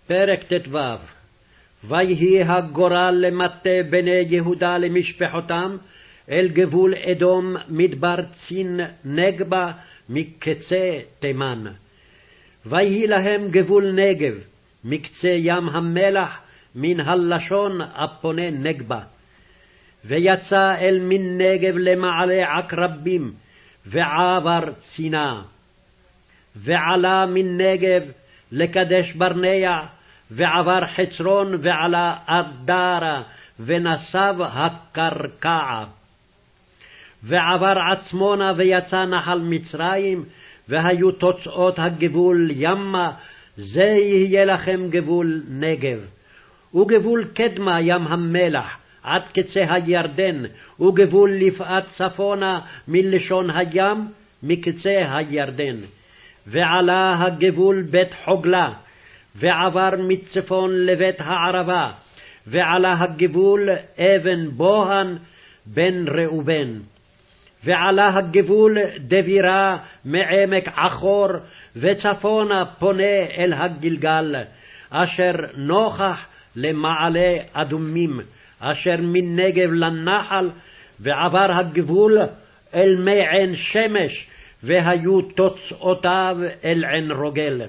פרק ט"ו. ויהי הגורל למטה בני יהודה למשפחותם אל גבול אדום מדבר צין נגבה מקצה תימן. ויהי להם גבול נגב מקצה ים המלח מן הלשון הפונה נגבה. ויצא אל מן נגב למעלה עקרבים ועבר צינה. ועלה מן נגב לקדש ברנע ועבר חצרון ועלה אדרה ונסב הקרקעה. ועבר עצמונה ויצא נחל מצרים, והיו תוצאות הגבול ימה, זה יהיה לכם גבול נגב. וגבול קדמה ים המלח עד קצה הירדן, וגבול לפאת צפונה מלשון הים מקצה הירדן. ועלה הגבול בית חוגלה, ועבר מצפון לבית הערבה, ועלה הגבול אבן בוהן בן ראובן. ועלה הגבול דבירה מעמק עכור, וצפונה פונה אל הגלגל, אשר נוכח למעלה אדומים, אשר מנגב לנחל, ועבר הגבול אל מי עין שמש, והיו תוצאותיו אל עין רוגל.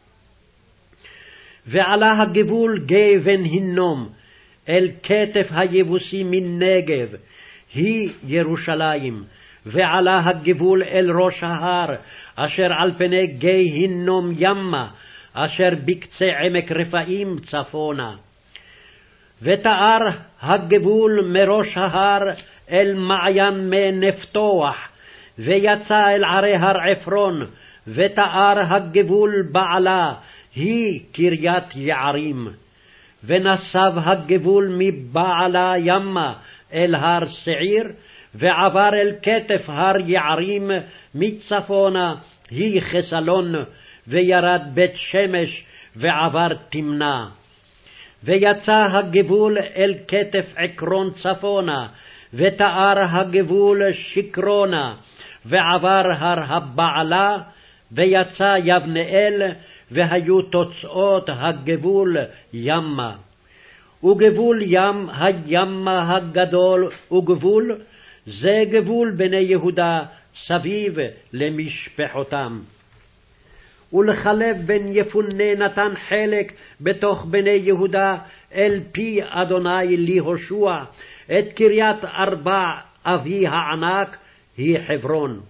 ועלה הגבול גבן הינום, אל כתף היבוסי מנגב, היא ירושלים. ועלה הגבול אל ראש ההר, אשר על פני גיא הינום ימה, אשר בקצה עמק רפאים צפונה. ותאר הגבול מראש ההר אל מעיין מי נפתוח, ויצא אל ערי הר עפרון, ותאר הגבול בעלה, היא קריית יערים. ונסב הגבול מבעלה ימה אל הר שעיר, ועבר אל כתף הר יערים מצפונה, היא חסלון, וירד בית שמש, ועבר תמנה. ויצא הגבול אל כתף עקרון צפונה, ותאר הגבול שקרונה, ועבר הר הבעלה, ויצא יבנאל, והיו תוצאות הגבול ימה. וגבול ים הימה הגדול וגבול, זה גבול בני יהודה סביב למשפחותם. ולחלב בן יפונה נתן חלק בתוך בני יהודה אל פי אדוני להושע, את קריית ארבע אבי הענק היא חברון.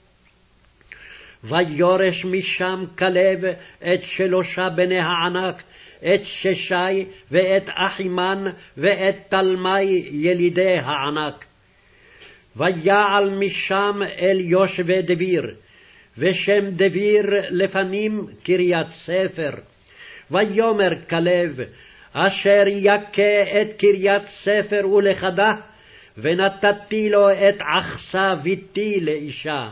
ויורש משם כלב את שלושה בני הענק, את ששי ואת אחימן ואת תלמי ילידי הענק. ויעל משם אל יושבי דביר, ושם דביר לפנים קריית ספר. ויאמר כלב, אשר יכה את קריית ספר ולכדה, ונתתי לו את עכסה ביתי לאישה.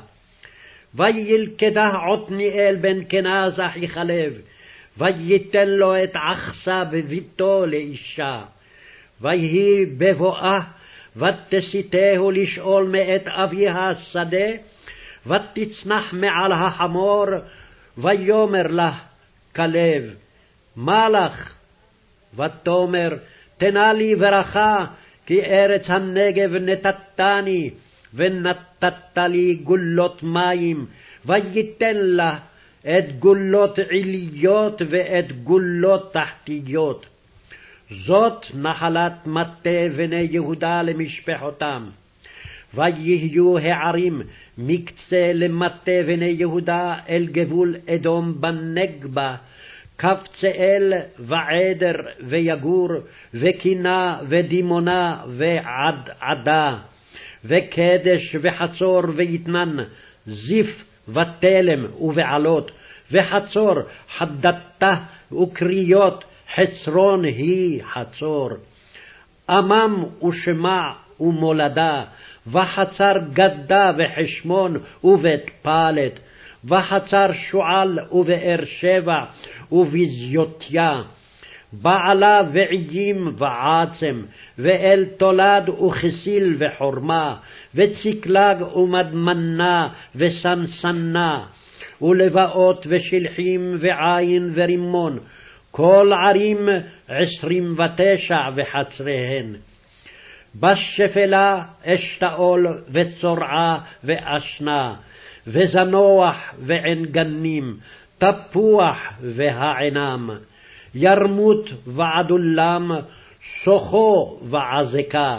וילכדה עתניאל בן כנז אחי כלב, וייתן לו את עכסה בביתו לאישה. ויהי בבואה, ותסיתהו לשאול מאת אביה השדה, ותצנח מעל החמור, ויאמר לה כלב, מה לך? ותאמר, תנה לי ברכה, כי ארץ הנגב נתתני, ונתת לי גולות מים, וייתן לה את גולות עיליות ואת גולות תחתיות. זאת נחלת מטה בני יהודה למשפחותם. ויהיו הערים מקצה למטה בני יהודה אל גבול אדום בנגבה, קבצאל ועדר ויגור, וקינה ודימונה ועדה, וקדש וחצור ויתנן, זיף ותלם ובעלות, וחצור חדתה וקריות, חצרון היא חצור. אמם ושמע ומולדה, וחצר גדה וחשמון ובית פלט, וחצר שועל ובאר שבע ובזיותיה. בעלה ועיים ועצם, ואל תולד וכסיל וחורמה, וצקלג ומדמנה וסנסנה, ולבאות ושלחים ועין ורימון, כל ערים 29 וחצריהן. בשפלה אשתאול וצורעה ואשנה, וזנוח ועין גנים, תפוח והעינם, ירמות ועדולם, סוחו ועזקה.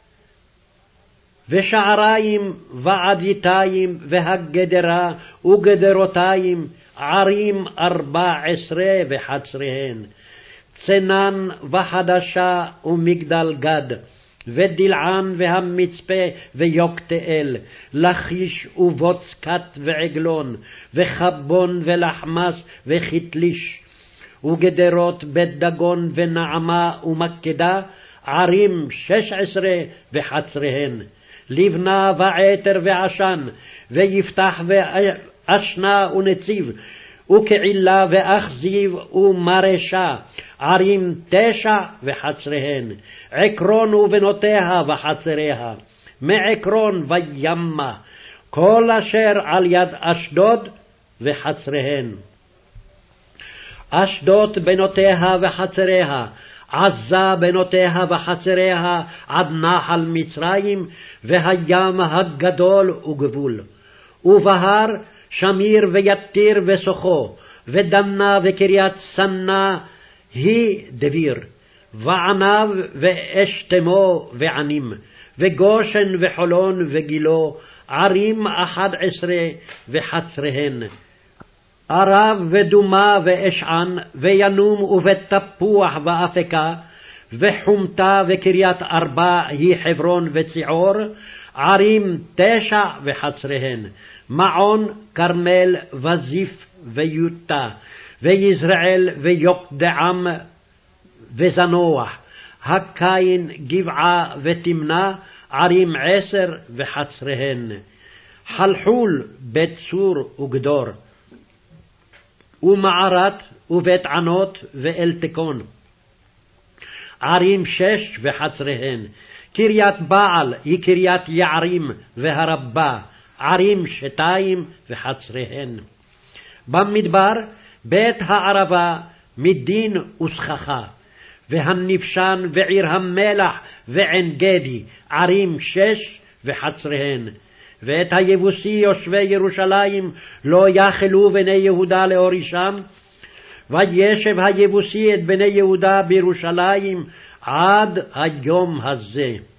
ושעריים ועדיתיים והגדרה וגדרותיים, ערים 14 וחצריהן. צנן וחדשה ומגדל גד, ודלען והמצפה ויוקתאל, לכיש ובוצקת ועגלון, וחבון ולחמס וכתליש, וגדרות בית דגון ונעמה ומקדה, ערים 16 וחצריהן. לבנה ועתר ועשן, ויפתח ואשנה ונציב, וקעילה ואכזיב ומרשה, ערים 9 וחצריהן. עקרון ובנותיה וחצריה, מעקרון וימה, כל אשר על יד אשדוד וחצריהן. אשדוד בנותיה וחצריה, עזה בנותיה וחצריה, עד נחל מצרים, והים הגדול וגבול. ובהר שמיר ויתיר וסוחו, ודנה וקריית סנה היא דביר, וענב ואשתמו וענים, וגושן וחולון וגילו, ערים 11 וחצריהן. ערב ודומה ואשען, וינום ובית תפוח ואפקה, וחומתה וקריית ארבע היא חברון וציעור, ערים 9 וחצריהן. מעון, כרמל וזיף ויוטה, ויזרעאל ויוקדעם וזנוח, הקין, גבעה ותמנה, ערים 10 וחצריהן. חלחול, בית צור וגדור, ומערת ובית ענות ואלתקון, ערים 6 וחצריהן. קריית בעל היא קריית יערים והרבה, ערים 2 וחצריהן. במדבר בית הערבה, מדין וסככה, והנפשן ועיר המלח ועין גדי, ערים 6 וחצריהן. ואת היבוסי יושבי ירושלים לא יחלו בני יהודה להורישם, וישב היבוסי את בני יהודה בירושלים עד היום הזה.